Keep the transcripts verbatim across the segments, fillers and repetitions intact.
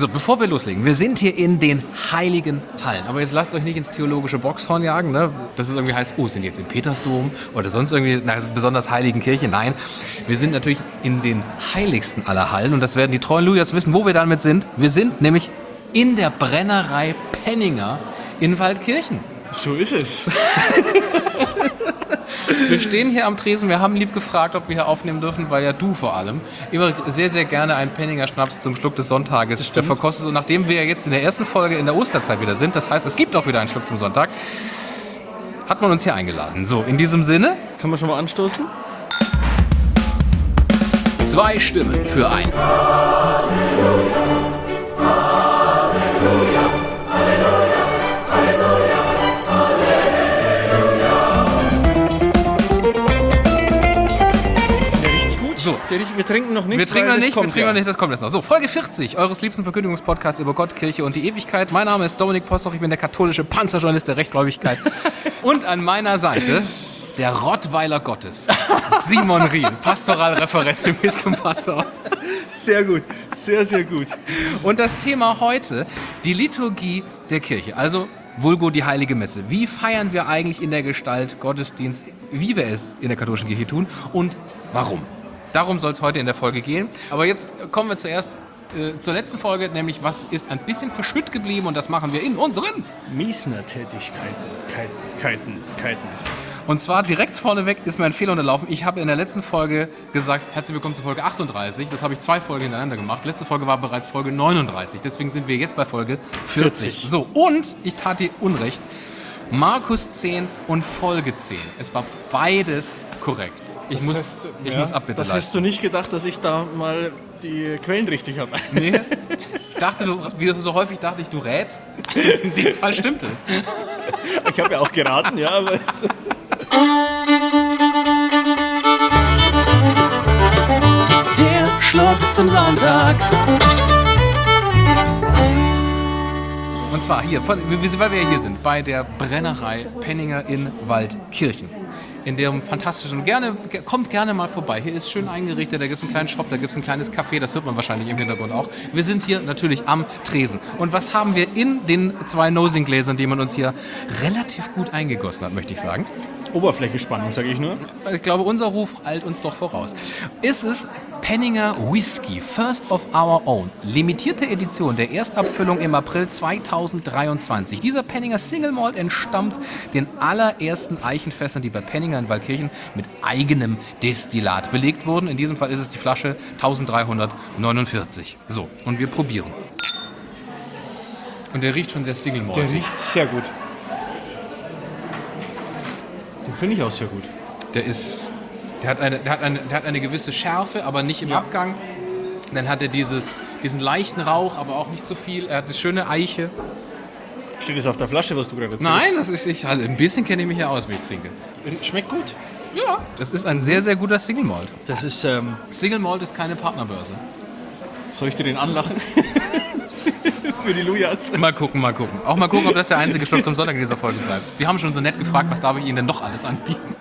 So, bevor wir loslegen, wir sind hier in den Heiligen Hallen. Aber jetzt lasst euch nicht ins theologische Boxhorn jagen, ne? Dass es irgendwie heißt, oh, sind die jetzt im Petersdom oder sonst irgendwie in einer besonders heiligen Kirche. Nein, wir sind natürlich in den heiligsten aller Hallen und das werden die treuen Lujas wissen, wo wir damit sind. Wir sind nämlich in der Brennerei Penninger in Waldkirchen. So ist es. Wir stehen hier am Tresen, wir haben lieb gefragt, ob wir hier aufnehmen dürfen, weil ja du vor allem immer sehr, sehr gerne einen Penninger Schnaps zum Schluck des Sonntages verkostest. Und nachdem wir ja jetzt in der ersten Folge in der Osterzeit wieder sind, das heißt, es gibt auch wieder einen Schluck zum Sonntag, hat man uns hier eingeladen. So, in diesem Sinne... Kann man schon mal anstoßen? Zwei Stimmen für ein... So, wir trinken noch nicht. Wir trinken noch nicht, wir trinken ja. noch nicht, das kommt jetzt noch. So, Folge vierzig eures liebsten Verkündigungspodcasts über Gott, Kirche und die Ewigkeit. Mein Name ist Dominik Postoch, ich bin der katholische Panzerjournalist der Rechtgläubigkeit. Und an meiner Seite der Rottweiler Gottes, Simon Rien, Pastoralreferent im Bistum Passau. Sehr gut, sehr, sehr gut. Und das Thema heute, die Liturgie der Kirche, also vulgo die Heilige Messe. Wie feiern wir eigentlich in der Gestalt Gottesdienst, wie wir es in der katholischen Kirche tun und warum? Darum soll es heute in der Folge gehen. Aber jetzt kommen wir zuerst äh, zur letzten Folge, nämlich was ist ein bisschen verschütt geblieben und das machen wir in unseren Miesner-Tätigkeiten. Keiten, Keiten. Und zwar direkt vorneweg ist mir ein Fehler unterlaufen. Ich habe in der letzten Folge gesagt, herzlich willkommen zur Folge achtunddreißig. Das habe ich zwei Folgen hintereinander gemacht. Letzte Folge war bereits Folge neununddreißig. Deswegen sind wir jetzt bei Folge vierzig. vierzig. So, und ich tat dir Unrecht. Markus zehn und Folge zehn. Es war beides korrekt. Ich, muss, heißt, ich ja, muss Abbitte das leisten. Hast du nicht gedacht, dass ich da mal die Quellen richtig habe? Nee. Ich dachte, du, wie so häufig dachte ich, du rätst. In dem Fall stimmt es. Ich habe ja auch geraten, ja, aber es Der Schluck zum Sonntag. Und zwar hier, von, weil wir hier sind, bei der Brennerei Penninger in Waldkirchen. In dem fantastischen, gerne, kommt gerne mal vorbei. Hier ist schön eingerichtet, da gibt es einen kleinen Shop, da gibt es ein kleines Café, das hört man wahrscheinlich im Hintergrund auch. Wir sind hier natürlich am Tresen. Und was haben wir in den zwei Nosing-Gläsern, die man uns hier relativ gut eingegossen hat, möchte ich sagen? Oberflächenspannung, sage ich nur. Ich glaube, unser Ruf eilt uns doch voraus. Ist es Penninger Whisky, First of Our Own, limitierte Edition der Erstabfüllung im April zweitausenddreiundzwanzig. Dieser Penninger Single Malt entstammt den allerersten Eichenfässern, die bei Penninger in Waldkirchen mit eigenem Destillat belegt wurden. In diesem Fall ist es die Flasche dreizehnhundertneunundvierzig. So, und wir probieren. Und der riecht schon sehr Single Malt. Der riecht sehr gut. Den finde ich auch sehr gut. Der ist... Der hat, eine, der, hat eine, der hat eine gewisse Schärfe, aber nicht im ja. Abgang. Dann hat er dieses, diesen leichten Rauch, aber auch nicht zu viel. Er hat eine schöne Eiche. Steht das auf der Flasche, was du gerade erzählst? Nein, das ist ich, also ein bisschen kenne ich mich ja aus, wie ich trinke. Schmeckt gut. Ja, das ist ein sehr, sehr guter Single Malt. Das ist, ähm... Single Malt ist keine Partnerbörse. Soll ich dir den anlachen? Für die Lujas. Mal gucken, mal gucken. Auch mal gucken, ob das der einzige Schluck zum Sonntag in dieser Folge bleibt. Die haben schon so nett gefragt, was darf ich Ihnen denn noch alles anbieten?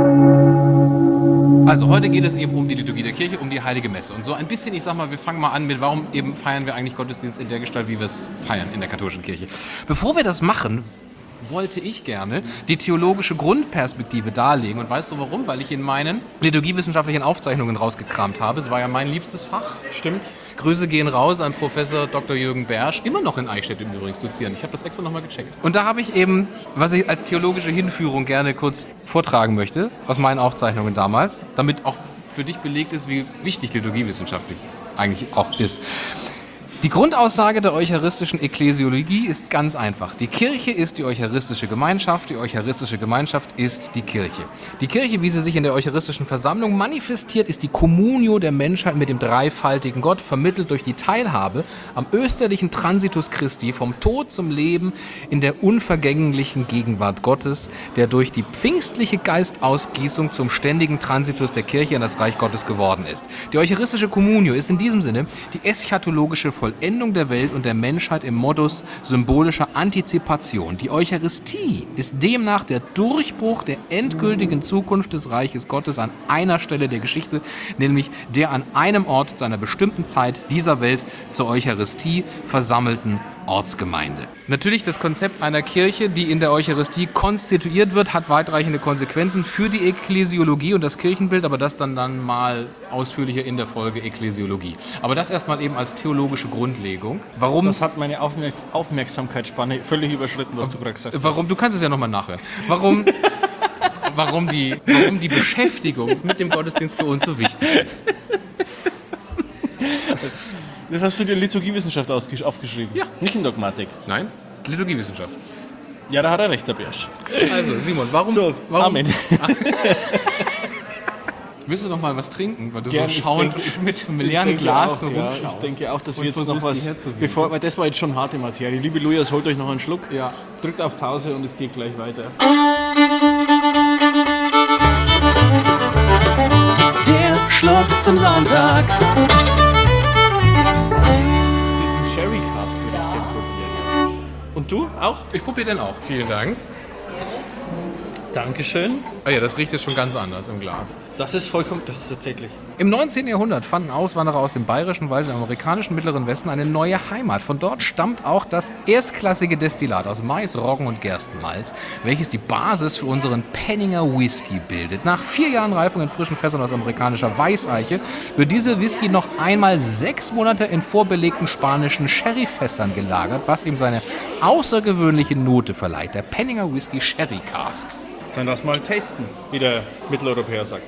Also heute geht es eben um die Liturgie der Kirche, um die Heilige Messe. Und so ein bisschen, ich sag mal, wir fangen mal an mit, warum eben feiern wir eigentlich Gottesdienst in der Gestalt, wie wir es feiern in der katholischen Kirche. Bevor wir das machen, wollte ich gerne die theologische Grundperspektive darlegen. Und weißt du warum? Weil ich in meinen liturgiewissenschaftlichen Aufzeichnungen rausgekramt habe. Es war ja mein liebstes Fach. Stimmt. Grüße gehen raus an Professor Doktor Jürgen Bersch, immer noch in Eichstätt im Übrigen dozieren. Ich habe das extra nochmal gecheckt. Und da habe ich eben, was ich als theologische Hinführung gerne kurz vortragen möchte, aus meinen Aufzeichnungen damals, damit auch für dich belegt ist, wie wichtig liturgiewissenschaftlich eigentlich auch ist. Die Grundaussage der eucharistischen Ekklesiologie ist ganz einfach. Die Kirche ist die eucharistische Gemeinschaft, die eucharistische Gemeinschaft ist die Kirche. Die Kirche, wie sie sich in der eucharistischen Versammlung manifestiert, ist die Communio der Menschheit mit dem dreifaltigen Gott, vermittelt durch die Teilhabe am österlichen Transitus Christi vom Tod zum Leben in der unvergänglichen Gegenwart Gottes, der durch die pfingstliche Geistausgießung zum ständigen Transitus der Kirche in das Reich Gottes geworden ist. Die eucharistische Communio ist in diesem Sinne die eschatologische Vollendung Vollendung der Welt und der Menschheit im Modus symbolischer Antizipation. Die Eucharistie ist demnach der Durchbruch der endgültigen Zukunft des Reiches Gottes an einer Stelle der Geschichte, nämlich der an einem Ort zu einer bestimmten Zeit dieser Welt zur Eucharistie versammelten Ortsgemeinde. Natürlich, das Konzept einer Kirche, die in der Eucharistie konstituiert wird, hat weitreichende Konsequenzen für die Ekklesiologie und das Kirchenbild, aber das dann, dann mal ausführlicher in der Folge Ekklesiologie. Aber das erstmal eben als theologische Grundlegung. Warum? Das hat meine Aufmerk- Aufmerksamkeitsspanne völlig überschritten, was du gerade gesagt hast. Warum? Du kannst es ja nochmal nachhören. Warum, warum, die, warum die Beschäftigung mit dem Gottesdienst für uns so wichtig ist. Das hast du dir Liturgiewissenschaft ausgesch- aufgeschrieben? Ja. Nicht in Dogmatik. Nein? Liturgiewissenschaft. Ja, da hat er recht, der Bärsch. Also, Simon, warum... So, warum Amen. Willst du noch mal was trinken? Weil du Gern, so ich schauend denke- mit einem Ich leeren denke Glas auch, so ja, rumschaust. ich denke auch, dass wir Und jetzt noch versuchst, was... die herzuheben. Bevor, weil das war jetzt schon harte Materie. Liebe Lujas, holt euch noch einen Schluck. Ja. Drückt auf Pause und es geht gleich weiter. Der Schluck zum Sonntag. Diesen Sherry Cask würde ich gerne probieren. Und du auch? Ich probiere den auch. Vielen Dank. Dankeschön. Ah ja, das riecht jetzt schon ganz anders im Glas. Das ist vollkommen... Das ist tatsächlich... Im neunzehnten Jahrhundert fanden Auswanderer aus dem bayerischen Wald im amerikanischen Mittleren Westen eine neue Heimat. Von dort stammt auch das erstklassige Destillat aus Mais, Roggen und Gerstenmalz, welches die Basis für unseren Penninger Whisky bildet. Nach vier Jahren Reifung in frischen Fässern aus amerikanischer Weißeiche wird dieser Whisky noch einmal sechs Monate in vorbelegten spanischen Sherryfässern gelagert, was ihm seine außergewöhnliche Note verleiht. Der Penninger Whisky Sherry Cask. Dann lass mal tasten, wie der Mitteleuropäer sagt.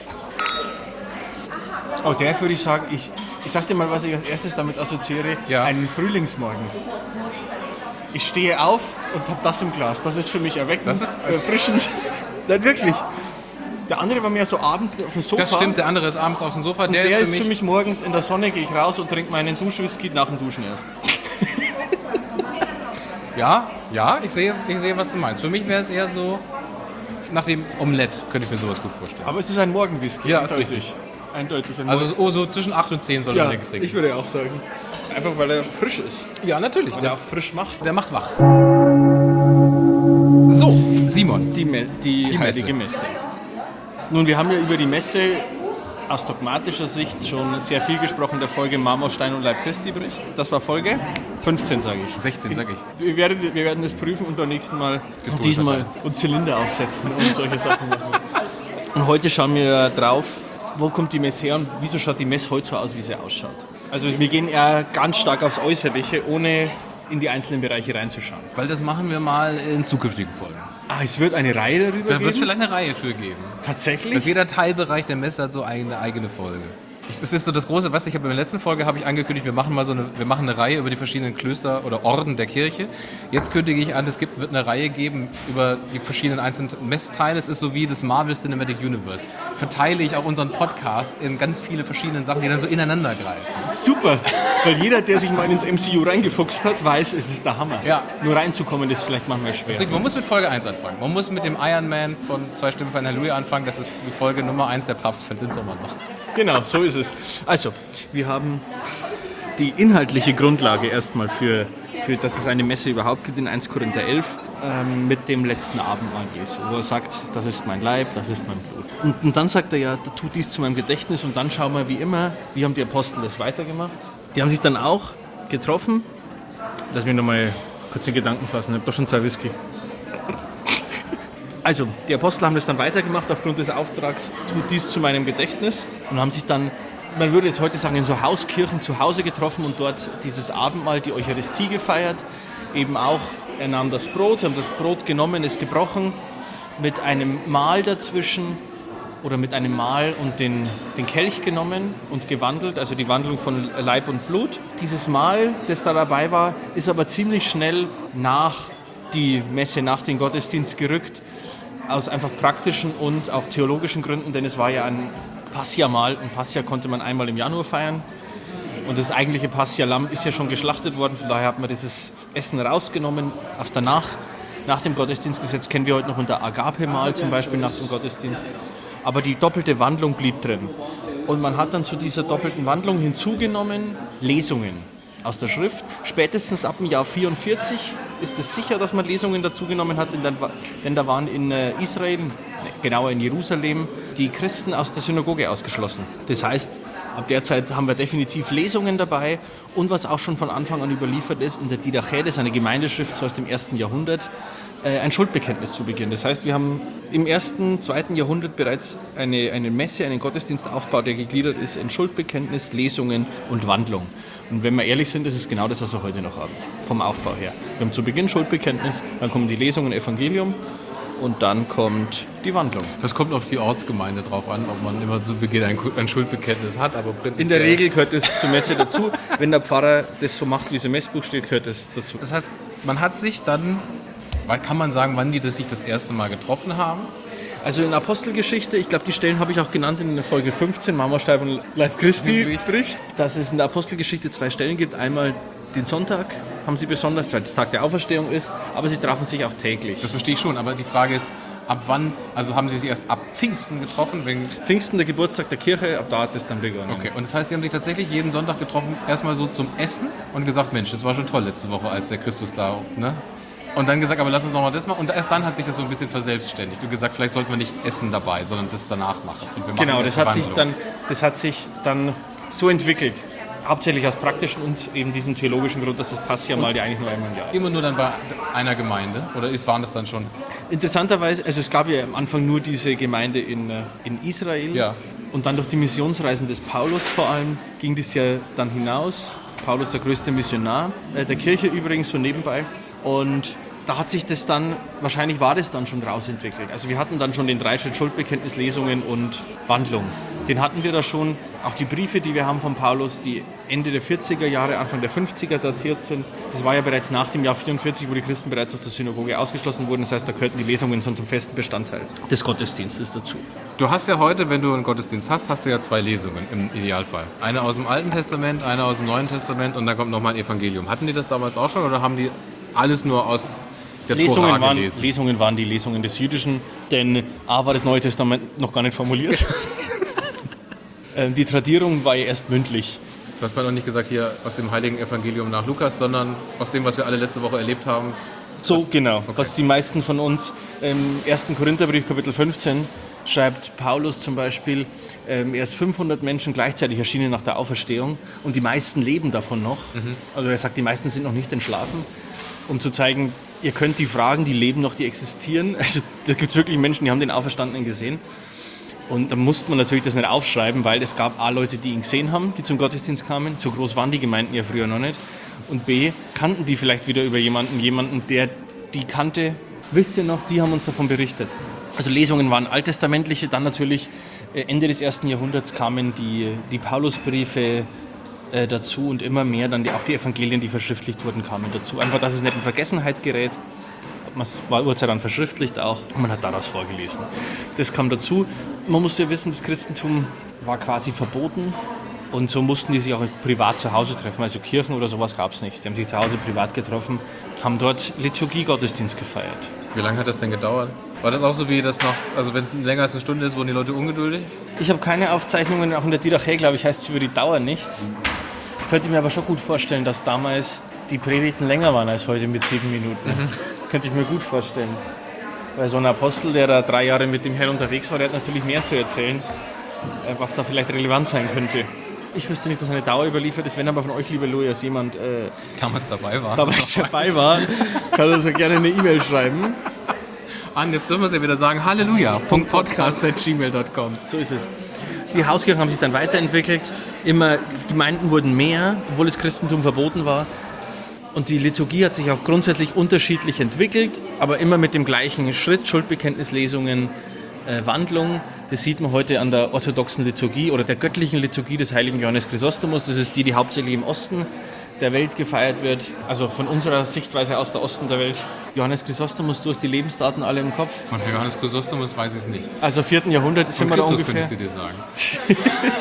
Oh, der würde ich sagen, ich, ich sag dir mal, was ich als erstes damit assoziiere. Ja. Einen Frühlingsmorgen. Ich stehe auf und habe das im Glas. Das ist für mich erweckend, Das ist- erfrischend. Nein, wirklich. Der andere war mehr so abends auf dem Sofa. Das stimmt, der andere ist abends auf dem Sofa. Und Der, der, ist für mich... morgens in der Sonne, gehe ich raus und trinke meinen Duschwhisky nach dem Duschen erst. Ja, ja, ich sehe, ich sehe, was du meinst. Für mich wäre es eher so, nach dem Omelette könnte ich mir sowas gut vorstellen. Aber es ist ein Morgenwhisky. Ja, ist eindeutig. richtig. Eindeutig ein Also Morgen- so, oh, so zwischen acht und zehn soll ja, man den trinken. ich würde auch sagen. Einfach weil er frisch ist. Ja, natürlich. Weil er Der, auch frisch macht. der macht wach. So, Simon. Die, Me die, Die heilige Messe. Nun, wir haben ja über die Messe aus dogmatischer Sicht schon sehr viel gesprochen in der Folge Marmorstein und Leib Christi bricht. Das war Folge fünfzehn, sage ich. sechzehn, sag ich. Wir werden, wir werden es prüfen und beim nächsten Mal Bist du diesmal unterteilt. und Zylinder aufsetzen und solche Sachen machen. Und heute schauen wir drauf, wo kommt die Messe her und wieso schaut die Messe heute so aus, wie sie ausschaut. Also wir gehen eher ganz stark aufs Äußerliche, ohne in die einzelnen Bereiche reinzuschauen. Weil das machen wir mal in zukünftigen Folgen. Ah, es wird eine Reihe darüber Da wird es geben? vielleicht eine Reihe für geben. Tatsächlich? Dass jeder Teilbereich der Messe hat so eine eigene Folge. Ich, das ist so das Große, was ich habe in der letzten Folge habe ich angekündigt, wir machen mal so eine, wir machen eine Reihe über die verschiedenen Klöster oder Orden der Kirche. Jetzt kündige ich an, es gibt, wird eine Reihe geben über die verschiedenen einzelnen Messteile. Es ist so wie das Marvel Cinematic Universe. Verteile ich auch unseren Podcast in ganz viele verschiedene Sachen, die dann so ineinander greifen. Super, weil jeder, der sich mal ins M C U reingefuchst hat, weiß, es ist der Hammer. Ja. Nur reinzukommen ist vielleicht manchmal schwer. Deswegen, man muss mit Folge eins anfangen. Man muss mit dem Iron Man von Zwei Stimmen für ein Halleluja anfangen. Das ist die Folge Nummer eins der Papstfans in Sommer noch. Genau, so ist es. Also, wir haben die inhaltliche Grundlage erstmal für, für dass es eine Messe überhaupt gibt in erster Korinther elf ähm, mit dem letzten Abendmahl Jesu, wo er sagt, das ist mein Leib, das ist mein Blut. Und, und dann sagt er ja, tut dies zu meinem Gedächtnis und dann schauen wir wie immer, wie haben die Apostel das weitergemacht. Die haben sich dann auch getroffen. Lass mich nochmal kurz den Gedanken fassen, ich habe doch schon zwei Whisky. Also, die Apostel haben das dann weitergemacht aufgrund des Auftrags, tut dies zu meinem Gedächtnis und haben sich dann, man würde jetzt heute sagen, in so Hauskirchen zu Hause getroffen und dort dieses Abendmahl, die Eucharistie gefeiert. Eben auch, er nahm das Brot, haben das Brot genommen, es gebrochen, mit einem Mahl dazwischen oder mit einem Mahl und den, den Kelch genommen und gewandelt, also die Wandlung von Leib und Blut. Dieses Mahl, das da dabei war, ist aber ziemlich schnell nach die Messe, nach den Gottesdienst gerückt, aus einfach praktischen und auch theologischen Gründen, denn es war ja ein Passia-Mahl und Passia konnte man einmal im Januar feiern und das eigentliche Passia-Lamm ist ja schon geschlachtet worden, von daher hat man dieses Essen rausgenommen. Auf danach, nach dem Gottesdienstgesetz kennen wir heute noch unter Agape-Mahl zum Beispiel nach dem Gottesdienst, aber die doppelte Wandlung blieb drin und man hat dann zu dieser doppelten Wandlung hinzugenommen Lesungen. aus der Schrift. Spätestens ab dem Jahr vierundvierzig ist es sicher, dass man Lesungen dazugenommen hat, denn da waren in Israel, genauer in Jerusalem, die Christen aus der Synagoge ausgeschlossen. Das heißt, ab der Zeit haben wir definitiv Lesungen dabei und was auch schon von Anfang an überliefert ist, in der Didache, das ist eine Gemeindeschrift so aus dem ersten Jahrhundert, ein Schuldbekenntnis zu Beginn. Das heißt, wir haben im ersten, zweiten Jahrhundert bereits eine, eine Messe, einen Gottesdienstaufbau, der gegliedert ist in Schuldbekenntnis, Lesungen und Wandlung. Und wenn wir ehrlich sind, ist es genau das, was wir heute noch haben, vom Aufbau her. Wir haben zu Beginn Schuldbekenntnis, dann kommen die Lesungen, Evangelium und dann kommt die Wandlung. Das kommt auf die Ortsgemeinde drauf an, ob man immer zu Beginn ein, ein Schuldbekenntnis hat, aber prinzipiell... In der Regel gehört es zur Messe dazu. Wenn der Pfarrer das so macht, wie es im Messbuch steht, gehört es dazu. Das heißt, man hat sich dann... Kann man sagen, wann die das sich das erste Mal getroffen haben? Also in Apostelgeschichte, ich glaube, die Stellen habe ich auch genannt in der Folge fünfzehn, Marmorstein und Leib Christi, Bericht, dass es in der Apostelgeschichte zwei Stellen gibt. Einmal den Sonntag haben sie besonders, weil es Tag der Auferstehung ist, aber sie trafen sich auch täglich. Das verstehe ich schon, aber die Frage ist, ab wann, also haben sie sich erst ab Pfingsten getroffen? Wegen Pfingsten, der Geburtstag der Kirche, ab da hat es dann begonnen. Okay, und das heißt, die haben sich tatsächlich jeden Sonntag getroffen, erstmal so zum Essen und gesagt, Mensch, das war schon toll letzte Woche, als der Christus da, ne? Und dann gesagt, aber lass uns noch mal das machen. Und erst dann hat sich das so ein bisschen verselbstständigt. Du gesagt, vielleicht sollten wir nicht Essen dabei, sondern das danach machen. Und wir machen genau, das hat, sich dann, das hat sich dann so entwickelt. Hauptsächlich aus praktischen und eben diesen theologischen Grund, dass das Passiamal ja eigentlich nur einmal im Jahr ist. Immer nur dann bei einer Gemeinde? Oder ist, waren das dann schon? Interessanterweise, also es gab ja am Anfang nur diese Gemeinde in, in Israel. Ja. Und dann durch die Missionsreisen des Paulus vor allem ging das ja dann hinaus. Paulus der größte Missionar äh, der Kirche übrigens, so nebenbei. Und da hat sich das dann, wahrscheinlich war das dann schon rausentwickelt. Also wir hatten dann schon den Dreischritt Schuldbekenntnis, Lesungen und Wandlung. Den hatten wir da schon. Auch die Briefe, die wir haben von Paulus, die Ende der vierziger Jahre, Anfang der fünfziger datiert sind. Das war ja bereits nach dem Jahr vierundvierzig, wo die Christen bereits aus der Synagoge ausgeschlossen wurden. Das heißt, da gehörten die Lesungen zum festen Bestandteil des Gottesdienstes dazu. Du hast ja heute, wenn du einen Gottesdienst hast, hast du ja zwei Lesungen im Idealfall. Eine aus dem Alten Testament, eine aus dem Neuen Testament und dann kommt nochmal ein Evangelium. Hatten die das damals auch schon oder haben die alles nur aus der Lesungen Tora waren, gelesen? Lesungen waren die Lesungen des Jüdischen, denn A war das Neue Testament noch gar nicht formuliert. Die Tradierung war ja erst mündlich. Das hast du noch nicht gesagt hier aus dem Heiligen Evangelium nach Lukas, sondern aus dem, was wir alle letzte Woche erlebt haben. So, was, genau. Okay. Was die meisten von uns im ersten Korintherbrief, Kapitel fünfzehn, schreibt Paulus zum Beispiel, ähm, er ist fünfhundert Menschen gleichzeitig erschienen nach der Auferstehung und die meisten leben davon noch. Mhm. Also er sagt, die meisten sind noch nicht entschlafen, um zu zeigen, ihr könnt die fragen, die leben noch, die existieren. Also da gibt es wirklich Menschen, die haben den Auferstandenen gesehen. Und da musste man natürlich das nicht aufschreiben, weil es gab A, Leute, die ihn gesehen haben, die zum Gottesdienst kamen. So groß waren die Gemeinden ja früher noch nicht. Und B, kannten die vielleicht wieder über jemanden, jemanden, der die kannte. Wisst ihr noch, die haben uns davon berichtet. Also Lesungen waren alttestamentliche, dann natürlich Ende des ersten Jahrhunderts kamen die, die Paulusbriefe äh, dazu und immer mehr dann die, auch die Evangelien, die verschriftlicht wurden, kamen dazu. Einfach, dass es nicht in Vergessenheit gerät. Man war Uhrzeit dann verschriftlicht auch und man hat daraus vorgelesen. Das kam dazu. Man muss ja wissen, das Christentum war quasi verboten und so mussten die sich auch privat zu Hause treffen. Also Kirchen oder sowas gab es nicht. Die haben sich zu Hause privat getroffen, haben dort Liturgie-Gottesdienst gefeiert. Wie lange hat das denn gedauert? War das auch so wie das noch, also wenn es länger als eine Stunde ist, wurden die Leute ungeduldig? Ich habe keine Aufzeichnungen, auch in der Didache, glaube ich, heißt es über die Dauer nichts. Ich könnte mir aber schon gut vorstellen, dass damals die Predigten länger waren als heute mit sieben Minuten. Mhm. Könnte ich mir gut vorstellen. Weil so ein Apostel, der da drei Jahre mit dem Herrn unterwegs war, der hat natürlich mehr zu erzählen, was da vielleicht relevant sein könnte. Ich wüsste nicht, dass eine Dauer überliefert ist. Wenn aber von euch, lieber Lujas, jemand äh, damals dabei war, damals dabei war, kann uns ja gerne eine E-Mail schreiben. An, jetzt dürfen wir es ja wieder sagen, halleluja, podcast at gmail dot com. So ist es. Die Hauskirchen haben sich dann weiterentwickelt. Immer, die Gemeinden wurden mehr, obwohl das Christentum verboten war. Und die Liturgie hat sich auch grundsätzlich unterschiedlich entwickelt, aber immer mit dem gleichen Schritt, Schuldbekenntnislesungen, äh, Wandlung. Das sieht man heute an der orthodoxen Liturgie oder der göttlichen Liturgie des heiligen Johannes Chrysostomus. Das ist die, die hauptsächlich im Osten der Welt gefeiert wird. Also von unserer Sichtweise aus der Osten der Welt. Johannes Chrysostomus, du hast die Lebensdaten alle im Kopf. Von Johannes Chrysostomus weiß ich es nicht. Also vierten Jahrhundert sind wir da ungefähr. Könntest du dir sagen.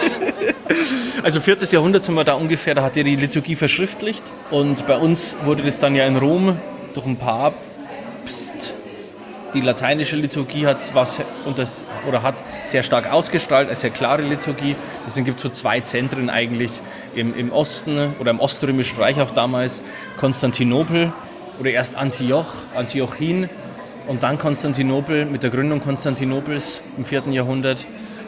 Also viertes Jahrhundert sind wir da ungefähr, da hat er die Liturgie verschriftlicht. Und bei uns wurde das dann ja in Rom durch ein Papst Die lateinische Liturgie hat was und das, oder hat sehr stark ausgestrahlt, eine sehr klare Liturgie. Deswegen gibt es so zwei Zentren eigentlich im, im Osten oder im Oströmischen Reich auch damals. Konstantinopel oder erst Antioch, Antiochien und dann Konstantinopel mit der Gründung Konstantinopels im vierten Jahrhundert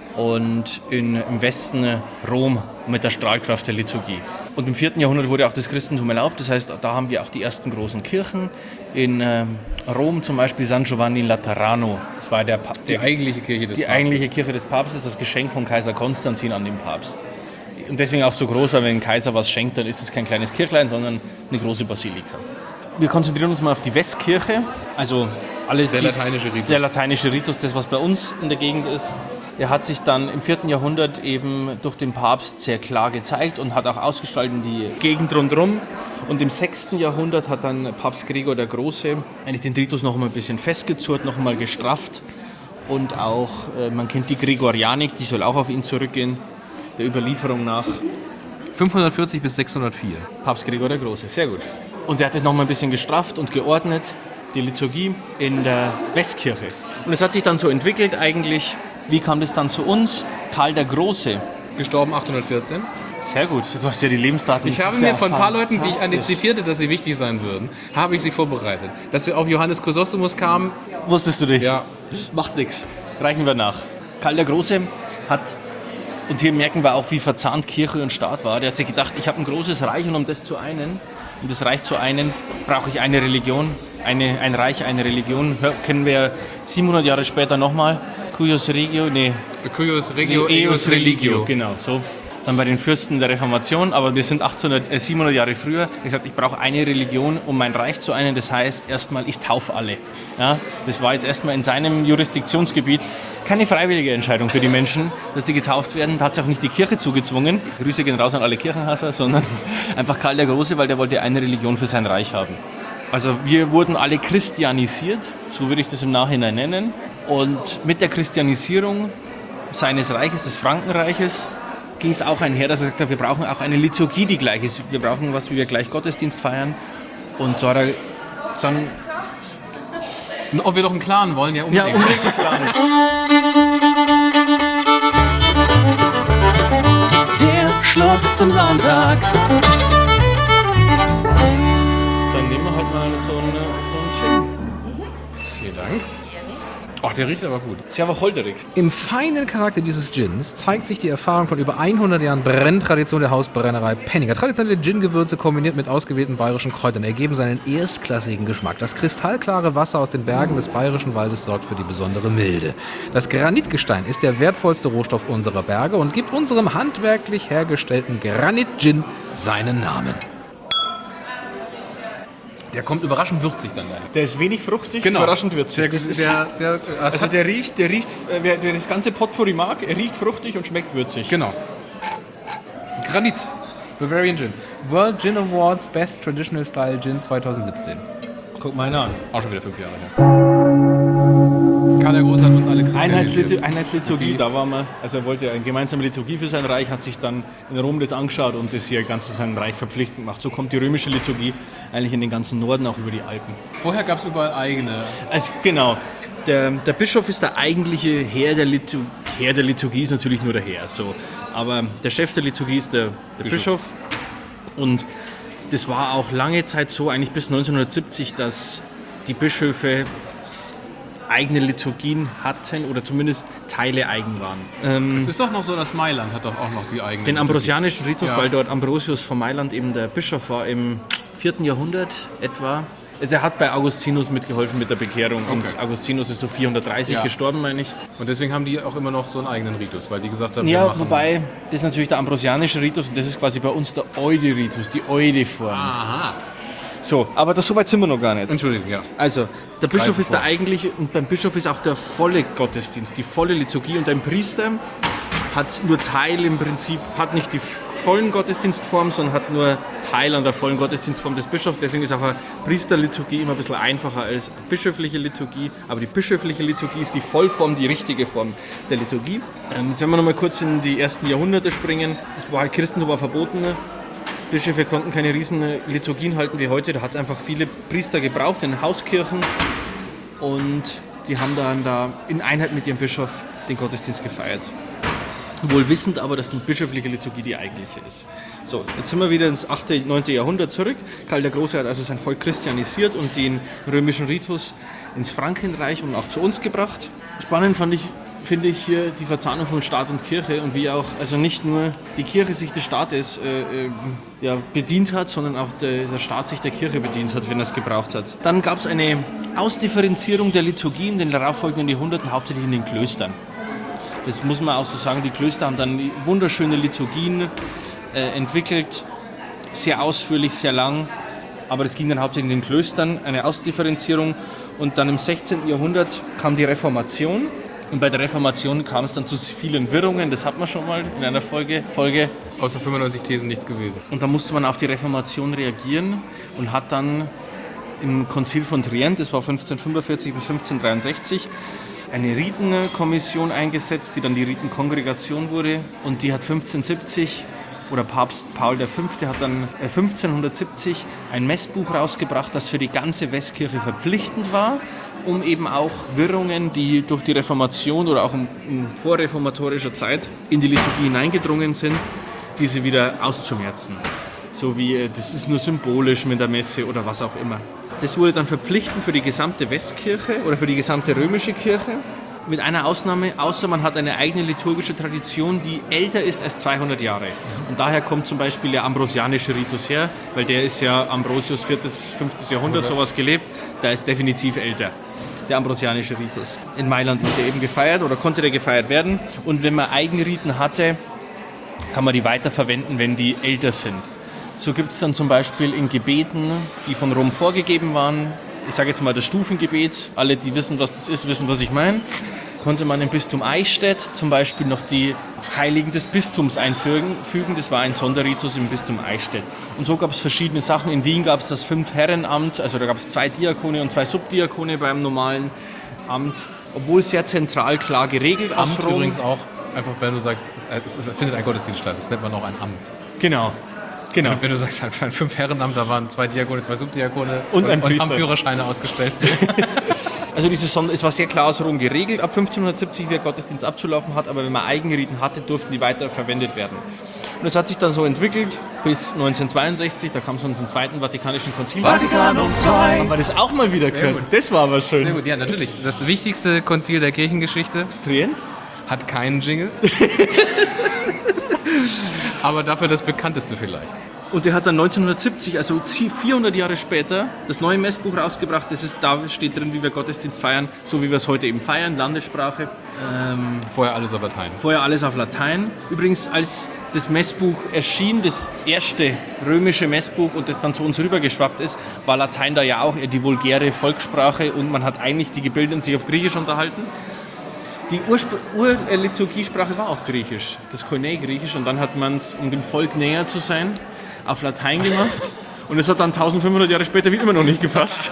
und in, im Westen Rom mit der Strahlkraft der Liturgie. Und im vierten Jahrhundert wurde auch das Christentum erlaubt, das heißt, da haben wir auch die ersten großen Kirchen. In ähm, Rom zum Beispiel San Giovanni in Laterano, das war der, pa- Die eigentliche Kirche des die Papstes. eigentliche Kirche des Papstes, das Geschenk von Kaiser Konstantin an den Papst. Und deswegen auch so groß, weil wenn ein Kaiser was schenkt, dann ist es kein kleines Kirchlein, sondern eine große Basilika. Wir konzentrieren uns mal auf die Westkirche, also alles Der dies, lateinische Ritus. Der lateinische Ritus, das was bei uns in der Gegend ist. Der hat sich dann im vierten Jahrhundert eben durch den Papst sehr klar gezeigt und hat auch ausgestrahlt in die Gegend rundherum. Und im sechsten Jahrhundert hat dann Papst Gregor der Große eigentlich den Ritus noch einmal ein bisschen festgezurrt, noch einmal gestrafft. Und auch, äh, man kennt die Gregorianik, die soll auch auf ihn zurückgehen, der Überlieferung nach. fünfhundertvierzig bis sechshundertvier. Papst Gregor der Große, sehr gut. Und er hat es noch mal ein bisschen gestrafft und geordnet, die Liturgie in der Westkirche. Und es hat sich dann so entwickelt eigentlich. Wie kam das dann zu uns? Karl der Große. Gestorben achthundertvierzehn. Sehr gut, du hast ja die Lebensdaten. Ich habe mir von ein paar Leuten, die ich antizipierte, dass sie wichtig sein würden, habe ich sie vorbereitet. Dass wir auf Johannes Chrysostomus kamen. Wusstest du dich? Ja. Macht nichts. Reichen wir nach. Karl der Große hat, und hier merken wir auch, wie verzahnt Kirche und Staat war, der hat sich gedacht, ich habe ein großes Reich und um das zu einen, um das Reich zu einen, brauche ich eine Religion. Eine, ein Reich, eine Religion. Hör, kennen wir siebenhundert Jahre später nochmal. Cuius Regio, nee. Cuius Regio, Nee, eius religio. Genau, so. Dann bei den Fürsten der Reformation, aber wir sind achthundert, äh, siebenhundert Jahre früher. Er hat gesagt, ich brauche eine Religion, um mein Reich zu einen. Das heißt, erstmal, ich taufe alle. Ja, das war jetzt erstmal in seinem Jurisdiktionsgebiet keine freiwillige Entscheidung für die Menschen, dass die getauft werden. Da hat sich auch nicht die Kirche zugezwungen. Grüße gehen raus an alle Kirchenhasser, sondern einfach Karl der Große, weil der wollte eine Religion für sein Reich haben. Also wir wurden alle christianisiert, so würde ich das im Nachhinein nennen. Und mit der Christianisierung seines Reiches, des Frankenreiches, ging es auch einher, dass er gesagt hat, wir brauchen auch eine Liturgie, die gleich ist. Wir brauchen was, wie wir gleich Gottesdienst feiern. Und so hat er dann... Und ob wir doch einen Clan wollen, ja unbedingt. Ja, unbedingt klar. Der Schluck zum Sonntag. Dann nehmen wir halt mal so einen, so einen Gin. Vielen Dank. Ach, der riecht aber gut. Ist ja aber holderig. Im feinen Charakter dieses Gins zeigt sich die Erfahrung von über hundert Jahren Brenntradition der Hausbrennerei Penninger. Traditionelle Gin-Gewürze kombiniert mit ausgewählten bayerischen Kräutern ergeben seinen erstklassigen Geschmack. Das kristallklare Wasser aus den Bergen des bayerischen Waldes sorgt für die besondere Milde. Das Granitgestein ist der wertvollste Rohstoff unserer Berge und gibt unserem handwerklich hergestellten Granit-Gin seinen Namen. Der kommt überraschend würzig dann dahin. Der ist wenig fruchtig, Genau. überraschend würzig. Der, der, der, der, Also der riecht, der riecht, äh, wer, wer das ganze Potpourri mag, er riecht fruchtig und schmeckt würzig. Genau. Granit. Bavarian Gin. World Gin Awards Best Traditional Style Gin zweitausendsiebzehn. Guck mal einer an. Auch schon wieder fünf Jahre her. Karl der Große hat uns alle Einheitslitur- Christianisiert. Einheitsliturgie, Okay. da waren wir. Also er wollte eine gemeinsame Liturgie für sein Reich, hat sich dann in Rom das angeschaut und das hier ganz zu seinem Reich verpflichtend gemacht. So kommt die römische Liturgie eigentlich in den ganzen Norden, auch über die Alpen. Vorher gab es überall eigene. Also genau, der, der Bischof ist der eigentliche Herr der Liturgie. Herr der Liturgie ist natürlich nur der Herr, so. Aber der Chef der Liturgie ist der, der Bischof. Bischof. Und das war auch lange Zeit so, eigentlich bis neunzehnhundertsiebzig, dass die Bischöfe eigene Liturgien hatten oder zumindest Teile eigen waren. Ähm, Es ist doch noch so, dass Mailand hat doch auch noch die eigene. den ambrosianischen Ritus, Ja. weil dort Ambrosius von Mailand eben der Bischof war im vierten Jahrhundert etwa. Der hat bei Augustinus mitgeholfen mit der Bekehrung und Okay. Augustinus ist so vierhundertdreißig Ja. gestorben, meine ich. Und deswegen haben die auch immer noch so einen eigenen Ritus, weil die gesagt haben, wir Ja, machen... wobei, das ist natürlich der ambrosianische Ritus und das ist quasi bei uns der Eude-Ritus, die Eude-Form. Aha. So, aber das, so weit sind wir noch gar nicht. Entschuldigung, ja. Also, der Bischof Greifen ist der vor. eigentliche und beim Bischof ist auch der volle Gottesdienst, die volle Liturgie und ein Priester hat nur Teil im Prinzip, hat nicht die vollen Gottesdienstform, sondern hat nur Teil an der vollen Gottesdienstform des Bischofs. Deswegen ist auch eine Priesterliturgie immer ein bisschen einfacher als eine bischöfliche Liturgie. Aber die bischöfliche Liturgie ist die Vollform, die richtige Form der Liturgie. Ähm, jetzt wenn wir noch mal kurz in die ersten Jahrhunderte springen. Das war, Christentum war verboten. Bischöfe konnten keine riesen Liturgien halten wie heute. Da hat es einfach viele Priester gebraucht in Hauskirchen. Und die haben dann da in Einheit mit ihrem Bischof den Gottesdienst gefeiert. Wohl wissend aber, dass die bischöfliche Liturgie die eigentliche ist. So, jetzt sind wir wieder ins achte, neunte Jahrhundert zurück. Karl der Große hat also sein Volk christianisiert und den römischen Ritus ins Frankenreich und auch zu uns gebracht. Spannend fand ich, finde ich hier die Verzahnung von Staat und Kirche und wie auch also nicht nur die Kirche sich des Staates äh, äh, ja, bedient hat, sondern auch der, der Staat sich der Kirche bedient hat, wenn er es gebraucht hat. Dann gab es eine Ausdifferenzierung der Liturgie in den darauffolgenden Jahrhunderten, hauptsächlich in den Klöstern. Das muss man auch so sagen, die Klöster haben dann wunderschöne Liturgien äh, entwickelt, sehr ausführlich, sehr lang, aber das ging dann hauptsächlich in den Klöstern, eine Ausdifferenzierung. Und dann im sechzehnten Jahrhundert kam die Reformation und bei der Reformation kam es dann zu vielen Wirrungen, das hat man schon mal in einer Folge. Folge. Außer fünfundneunzig Thesen nichts gewesen. Und da musste man auf die Reformation reagieren und hat dann im Konzil von Trient, das war fünfzehnhundertfünfundvierzig bis fünfzehnhundertdreiundsechzig, eine Ritenkommission eingesetzt, die dann die Ritenkongregation wurde und die hat fünfzehnhundertsiebzig oder Papst Paul der Fünfte hat dann fünfzehnhundertsiebzig ein Messbuch rausgebracht, das für die ganze Westkirche verpflichtend war, um eben auch Wirrungen, die durch die Reformation oder auch in, in vorreformatorischer Zeit in die Liturgie hineingedrungen sind, diese wieder auszumerzen. So wie, das ist nur symbolisch mit der Messe oder was auch immer. Das wurde dann verpflichtend für die gesamte Westkirche oder für die gesamte römische Kirche. Mit einer Ausnahme, außer man hat eine eigene liturgische Tradition, die älter ist als zweihundert Jahre. Und daher kommt zum Beispiel der ambrosianische Ritus her, weil der ist ja Ambrosius viertes, fünftes Jahrhundert sowas gelebt, der ist definitiv älter. Der ambrosianische Ritus. In Mailand wird der eben gefeiert oder konnte der gefeiert werden. Und wenn man Eigenriten hatte, kann man die weiterverwenden, wenn die älter sind. So gibt es dann zum Beispiel in Gebeten, die von Rom vorgegeben waren, ich sage jetzt mal das Stufengebet, alle, die wissen, was das ist, wissen, was ich meine, konnte man im Bistum Eichstätt zum Beispiel noch die Heiligen des Bistums einfügen. Das war ein Sonderritus im Bistum Eichstätt. Und so gab es verschiedene Sachen. In Wien gab es das Fünf-Herren-Amt, also da gab es zwei Diakone und zwei Subdiakone beim normalen Amt, obwohl sehr zentral klar geregelt. Amt übrigens auch, einfach wenn du sagst, es, es findet ein Gottesdienst statt, das nennt man auch ein Amt. Genau. Genau. Wenn du sagst, halt ein Fünf-Herrenamt, da waren zwei Diakone, zwei Subdiakone und, ein und haben Führerscheine ausgestellt. Also diese Sonder- es war sehr klar aus Rom geregelt, ab fünfzehnhundertsiebzig, wie der Gottesdienst abzulaufen hat, aber wenn man Eigenriten hatte, durften die weiter verwendet werden. Und es hat sich dann so entwickelt bis neunzehnhundertzweiundsechzig, da kam es dann zum Zweiten Vatikanischen Konzil. Vatikanum zwei. Haben wir das auch mal wieder gehört? Das war aber schön. Sehr gut, ja, natürlich. Das wichtigste Konzil der Kirchengeschichte. Trient? Hat keinen Jingle. Aber dafür das bekannteste vielleicht. Und der hat dann neunzehnhundertsiebzig, also vierhundert Jahre später, das neue Messbuch rausgebracht. Das ist, da steht drin, wie wir Gottesdienst feiern, so wie wir es heute eben feiern, Landessprache. Ähm, Vorher alles auf Latein. Vorher alles auf Latein. Übrigens, als das Messbuch erschien, das erste römische Messbuch und das dann zu uns rübergeschwappt ist, war Latein da ja auch die vulgäre Volkssprache und man hat eigentlich die Gebildeten sich auf Griechisch unterhalten. Die Ur-Liturgiesprache war auch Griechisch, das Koine-Griechisch, und dann hat man es, um dem Volk näher zu sein, auf Latein gemacht. Und es hat dann eintausendfünfhundert Jahre später wieder immer noch nicht gepasst.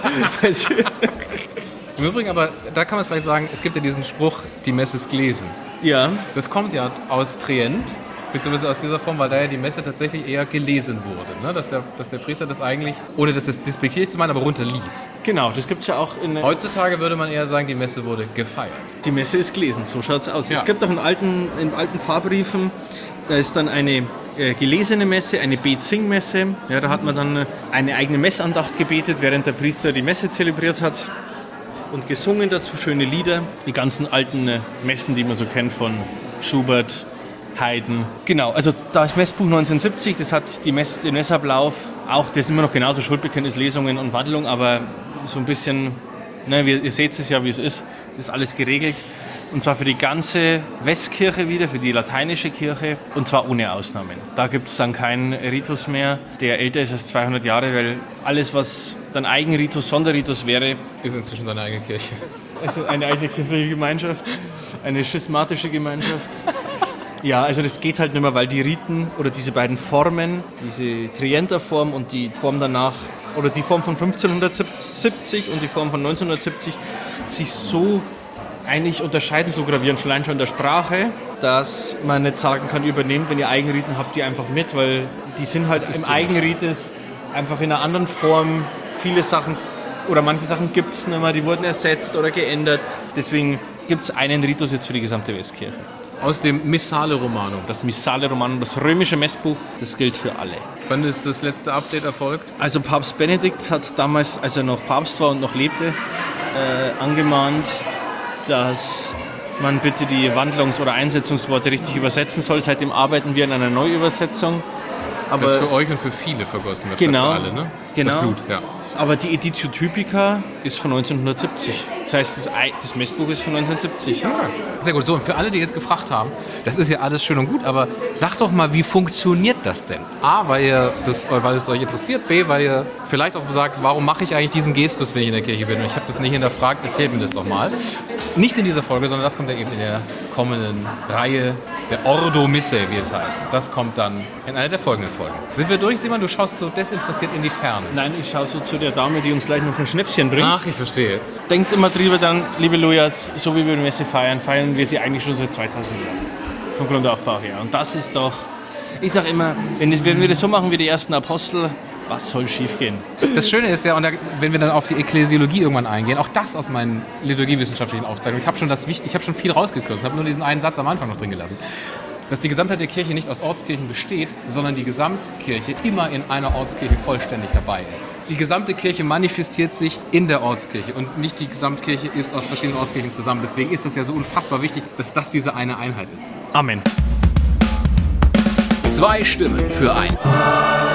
Im Übrigen, aber da kann man vielleicht sagen, es gibt ja diesen Spruch, die Messe ist gelesen. Ja. Das kommt ja aus Trient, beziehungsweise aus dieser Form, weil da ja die Messe tatsächlich eher gelesen wurde. Ne? Dass, der, dass der Priester das eigentlich, ohne das despektierlich zu meinen, aber runterliest. Genau, das gibt es ja auch in... Heutzutage würde man eher sagen, die Messe wurde gefeiert. Die Messe ist gelesen, so schaut es aus. Ja. Es gibt auch in alten, in alten Pfarrbriefen, da ist dann eine äh, gelesene Messe, eine Bet-Sing-Messe. Ja, da hat man dann eine eigene Messandacht gebetet, während der Priester die Messe zelebriert hat. Und gesungen dazu schöne Lieder. Die ganzen alten äh, Messen, die man so kennt von Schubert, Haydn. Genau, also das Messbuch neunzehnhundertsiebzig, das hat die Mess, den Messablauf, auch das ist immer noch genauso Schuldbekenntnis, Lesungen und Wandlung, aber so ein bisschen, ne, ihr seht es ja, wie es ist, das ist alles geregelt. Und zwar für die ganze Westkirche wieder, für die lateinische Kirche, und zwar ohne Ausnahmen. Da gibt es dann keinen Ritus mehr, der älter ist als zweihundert Jahre, weil alles, was dann Eigenritus, Sonderritus wäre, Ist inzwischen seine eigene Kirche. ist eine eigene kirchliche Gemeinschaft, eine schismatische Gemeinschaft. Ja, also das geht halt nicht mehr, weil die Riten oder diese beiden Formen, diese Trienter Form und die Form danach, oder die Form von fünfzehnhundertsiebzig und die Form von neunzehnhundertsiebzig, sich so eigentlich unterscheiden, so gravierend, schon allein schon in der Sprache, dass man nicht sagen kann, übernehmt, wenn ihr Eigenriten habt, die einfach mit, weil die sind halt im so. Eigenritus einfach in einer anderen Form viele Sachen oder manche Sachen gibt es nicht mehr, die wurden ersetzt oder geändert. Deswegen gibt es einen Ritus jetzt für die gesamte Westkirche. Aus dem Missale Romanum. Das Missale Romanum, das römische Messbuch, das gilt für alle. Wann ist das letzte Update erfolgt? Also Papst Benedikt hat damals, als er noch Papst war und noch lebte, äh, angemahnt, dass man bitte die Wandlungs- oder Einsetzungsworte richtig übersetzen soll. Seitdem arbeiten wir an einer Neuübersetzung. Aber das für euch und für viele vergossen wird, genau, für alle, ne? Genau. Das Blut, ja. Aber die Editio Typica ist von neunzehnhundertsiebzig. Das heißt, das, Ei- das Messbuch ist von neunzehnhundertsiebzig. Ja. Sehr gut. So, und für alle, die jetzt gefragt haben, das ist ja alles schön und gut, aber sagt doch mal, wie funktioniert das denn? A, weil, ihr das, weil es euch interessiert, B, weil ihr vielleicht auch sagt, warum mache ich eigentlich diesen Gestus, wenn ich in der Kirche bin? Und ich habe das nicht hinterfragt, erzählt mir das doch mal. Nicht in dieser Folge, sondern das kommt ja eben in der kommenden Reihe, der Ordo Misse, wie es heißt. Das kommt dann in einer der folgenden Folgen. Sind wir durch, Simon? Du schaust so desinteressiert in die Ferne. Nein, ich schaue so zu der Dame, die uns gleich noch ein Schnäpschen bringt. Ach, ich verstehe. Denkt immer drüber dann, liebe Lujas, so wie wir die Messe feiern, feiern wir sie eigentlich schon seit zweitausend Jahren. Vom Grundaufbau her. Und das ist doch, ich sag immer, wenn, wenn wir das so machen wie die ersten Apostel, was soll schief gehen? Das Schöne ist ja, und da, wenn wir dann auf die Ekklesiologie irgendwann eingehen, auch das aus meinen liturgiewissenschaftlichen Aufzeichnungen, ich habe schon, das, ich hab schon viel rausgekürzt, habe nur diesen einen Satz am Anfang noch drin gelassen, dass die Gesamtheit der Kirche nicht aus Ortskirchen besteht, sondern die Gesamtkirche immer in einer Ortskirche vollständig dabei ist. Die gesamte Kirche manifestiert sich in der Ortskirche und nicht die Gesamtkirche ist aus verschiedenen Ortskirchen zusammen. Deswegen ist das ja so unfassbar wichtig, dass das diese eine Einheit ist. Amen. Zwei Stimmen für ein